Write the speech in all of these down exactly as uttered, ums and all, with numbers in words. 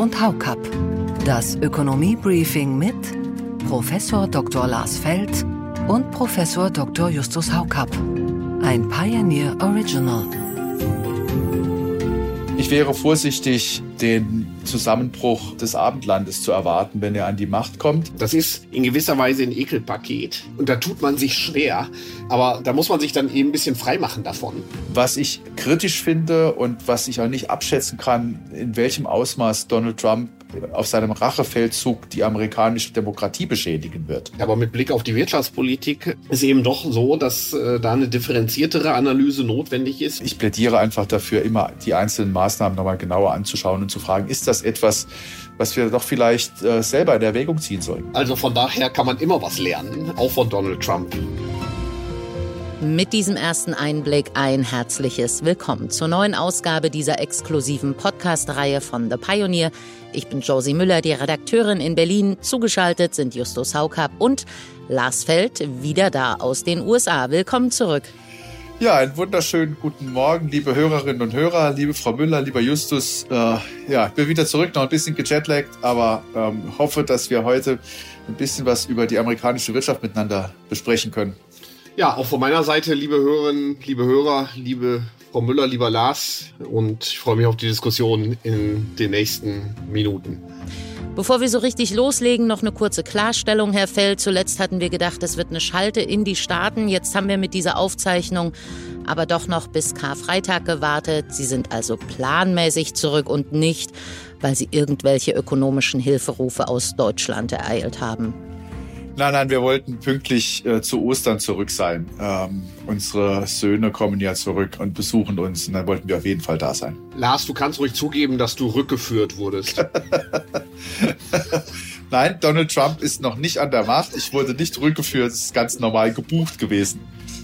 und Haukapp. Das Ökonomie-Briefing mit Professor Doktor Lars Feld und Professor Doktor Justus Haukapp. Ein Pioneer Original. Ich wäre vorsichtig, den Zusammenbruch des Abendlandes zu erwarten, wenn er an die Macht kommt. Das ist in gewisser Weise ein Ekelpaket und da tut man sich schwer, aber da muss man sich dann eben ein bisschen freimachen davon. Was ich kritisch finde und was ich auch nicht abschätzen kann, in welchem Ausmaß Donald Trump auf seinem Rachefeldzug die amerikanische Demokratie beschädigen wird. Aber mit Blick auf die Wirtschaftspolitik ist eben doch so, dass äh, da eine differenziertere Analyse notwendig ist. Ich plädiere einfach dafür, immer die einzelnen Maßnahmen nochmal genauer anzuschauen und zu fragen, ist das etwas, was wir doch vielleicht äh, selber in Erwägung ziehen sollten? Also von daher kann man immer was lernen, auch von Donald Trump. Mit diesem ersten Einblick ein herzliches Willkommen zur neuen Ausgabe dieser exklusiven Podcast-Reihe von The Pioneer. Ich bin Josie Müller, die Redakteurin in Berlin. Zugeschaltet sind Justus Haukapp und Lars Feld, wieder da aus den U S A. Willkommen zurück. Ja, einen wunderschönen guten Morgen, liebe Hörerinnen und Hörer, liebe Frau Müller, lieber Justus. Äh, ja, ich bin wieder zurück, noch ein bisschen gejetlaggt, aber ähm, hoffe, dass wir heute ein bisschen was über die amerikanische Wirtschaft miteinander besprechen können. Ja, auch von meiner Seite, liebe Hörerinnen, liebe Hörer, liebe Frau Müller, lieber Lars, und ich freue mich auf die Diskussion in den nächsten Minuten. Bevor wir so richtig loslegen, noch eine kurze Klarstellung, Herr Feld. Zuletzt hatten wir gedacht, es wird eine Schalte in die Staaten. Jetzt haben wir mit dieser Aufzeichnung aber doch noch bis Karfreitag gewartet. Sie sind also planmäßig zurück und nicht, weil Sie irgendwelche ökonomischen Hilferufe aus Deutschland ereilt haben. Nein, nein, wir wollten pünktlich äh, zu Ostern zurück sein. Ähm, unsere Söhne kommen ja zurück und besuchen uns und dann wollten wir auf jeden Fall da sein. Lars, du kannst ruhig zugeben, dass du rückgeführt wurdest. Nein, Donald Trump ist noch nicht an der Macht. Ich wurde nicht rückgeführt, es ist ganz normal gebucht gewesen.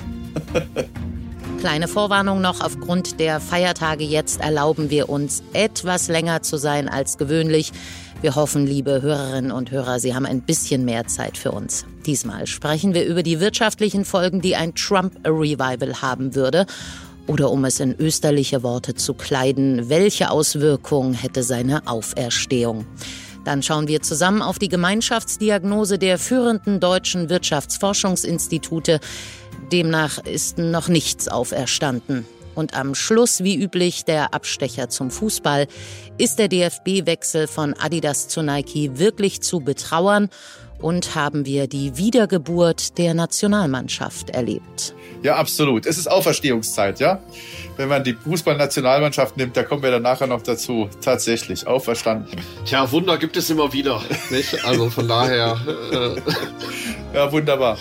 Kleine Vorwarnung noch, aufgrund der Feiertage jetzt erlauben wir uns etwas länger zu sein als gewöhnlich. Wir hoffen, liebe Hörerinnen und Hörer, Sie haben ein bisschen mehr Zeit für uns. Diesmal sprechen wir über die wirtschaftlichen Folgen, die ein Trump-Revival haben würde. Oder um es in österliche Worte zu kleiden, welche Auswirkungen hätte seine Auferstehung? Dann schauen wir zusammen auf die Gemeinschaftsdiagnose der führenden deutschen Wirtschaftsforschungsinstitute. Demnach ist noch nichts auferstanden. Und am Schluss, wie üblich, der Abstecher zum Fußball. Ist der D F B-Wechsel von Adidas zu Nike wirklich zu betrauern? Und haben wir die Wiedergeburt der Nationalmannschaft erlebt? Ja, absolut. Es ist Auferstehungszeit, ja? Wenn man die Fußballnationalmannschaft nimmt, da kommen wir dann nachher noch dazu. Tatsächlich, auferstanden. Tja, Wunder gibt es immer wieder, nicht? Also von daher... Äh ja, wunderbar.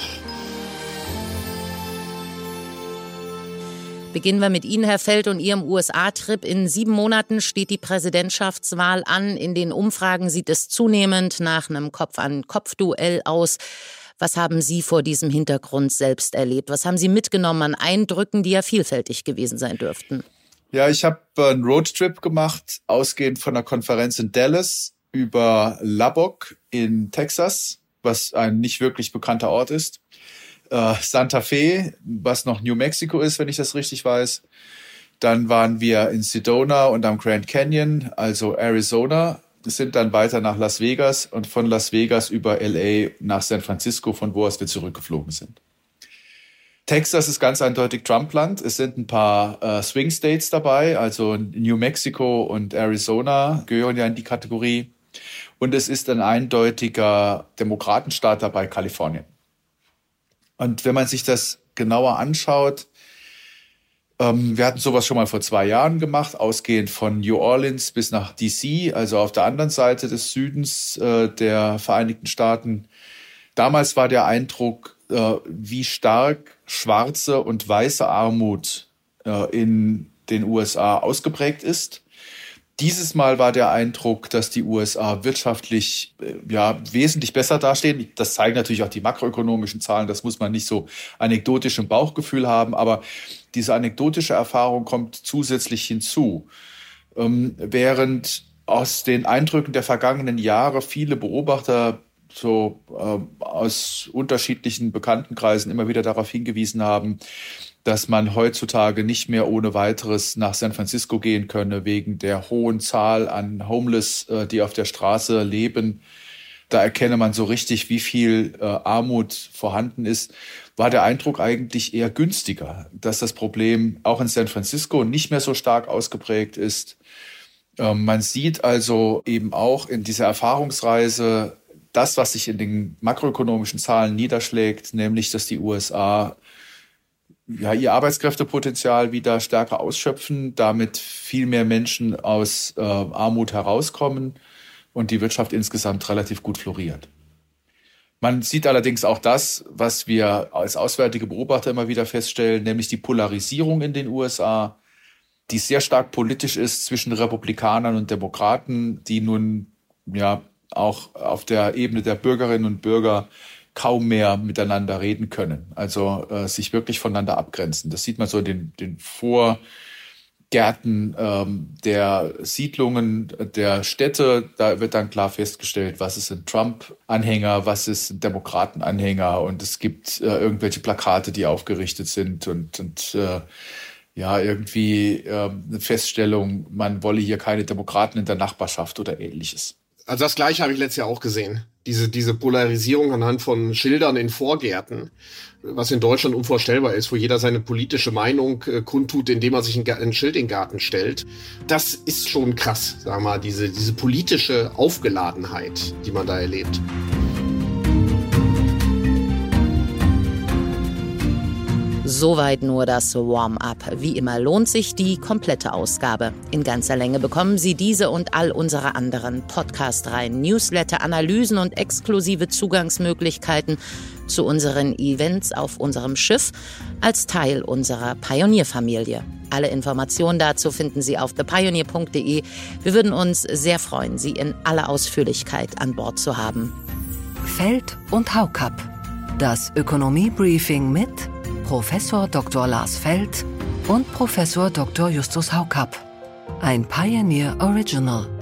Beginnen wir mit Ihnen, Herr Feld, und Ihrem U S A-Trip. In sieben Monaten steht die Präsidentschaftswahl an. In den Umfragen sieht es zunehmend nach einem Kopf-an-Kopf-Duell aus. Was haben Sie vor diesem Hintergrund selbst erlebt? Was haben Sie mitgenommen an Eindrücken, die ja vielfältig gewesen sein dürften? Ja, ich habe einen Roadtrip gemacht, ausgehend von einer Konferenz in Dallas über Lubbock in Texas, was ein nicht wirklich bekannter Ort ist. Santa Fe, was noch New Mexico ist, wenn ich das richtig weiß. Dann waren wir in Sedona und am Grand Canyon, also Arizona. Wir sind dann weiter nach Las Vegas und von Las Vegas über L A nach San Francisco, von wo aus wir zurückgeflogen sind. Texas ist ganz eindeutig Trump-Land. Es sind ein paar äh, Swing States dabei, also New Mexico und Arizona gehören ja in die Kategorie. Und es ist ein eindeutiger Demokratenstaat dabei, Kalifornien. Und wenn man sich das genauer anschaut, ähm, wir hatten sowas schon mal vor zwei Jahren gemacht, ausgehend von New Orleans bis nach D C, also auf der anderen Seite des Südens äh, der Vereinigten Staaten. Damals war der Eindruck, äh, wie stark schwarze und weiße Armut äh, in den U S A ausgeprägt ist. Dieses Mal war der Eindruck, dass die U S A wirtschaftlich ja wesentlich besser dastehen. Das zeigen natürlich auch die makroökonomischen Zahlen. Das muss man nicht so anekdotisch im Bauchgefühl haben. Aber diese anekdotische Erfahrung kommt zusätzlich hinzu. Ähm, während aus den Eindrücken der vergangenen Jahre viele Beobachter so äh, aus unterschiedlichen Bekanntenkreisen immer wieder darauf hingewiesen haben, dass man heutzutage nicht mehr ohne weiteres nach San Francisco gehen könne, wegen der hohen Zahl an Homeless, äh, die auf der Straße leben. Da erkenne man so richtig, wie viel äh, Armut vorhanden ist. War der Eindruck eigentlich eher günstiger, dass das Problem auch in San Francisco nicht mehr so stark ausgeprägt ist. Ähm, man sieht also eben auch in dieser Erfahrungsreise das, was sich in den makroökonomischen Zahlen niederschlägt, nämlich, dass die U S A ja, ihr Arbeitskräftepotenzial wieder stärker ausschöpfen, damit viel mehr Menschen aus äh, Armut herauskommen und die Wirtschaft insgesamt relativ gut floriert. Man sieht allerdings auch das, was wir als auswärtige Beobachter immer wieder feststellen, nämlich die Polarisierung in den U S A, die sehr stark politisch ist zwischen Republikanern und Demokraten, die nun ja auch auf der Ebene der Bürgerinnen und Bürger kaum mehr miteinander reden können, also äh, sich wirklich voneinander abgrenzen. Das sieht man so in den, den Vorgärten ähm, der Siedlungen, der Städte. Da wird dann klar festgestellt, was ist ein Trump-Anhänger, was ist ein Demokraten-Anhänger, und es gibt äh, irgendwelche Plakate, die aufgerichtet sind und, und äh, ja, irgendwie äh, eine Feststellung, man wolle hier keine Demokraten in der Nachbarschaft oder Ähnliches. Also das Gleiche habe ich letztes Jahr auch gesehen. Diese, diese Polarisierung anhand von Schildern in Vorgärten, was in Deutschland unvorstellbar ist, wo jeder seine politische Meinung äh, kundtut, indem er sich ein, ein Schild in den Garten stellt. Das ist schon krass, sagen wir mal, diese, diese politische Aufgeladenheit, die man da erlebt. Soweit nur das Warm-up. Wie immer lohnt sich die komplette Ausgabe. In ganzer Länge bekommen Sie diese und all unsere anderen Podcast-Reihen, Newsletter, Analysen und exklusive Zugangsmöglichkeiten zu unseren Events auf unserem Schiff als Teil unserer Pionierfamilie. Alle Informationen dazu finden Sie auf the pioneer punkt de. Wir würden uns sehr freuen, Sie in aller Ausführlichkeit an Bord zu haben. Feld und Haukapp. Das Ökonomie-Briefing mit Professor Doktor Lars Feld und Professor Doktor Justus Haukapp. Ein Pioneer Original.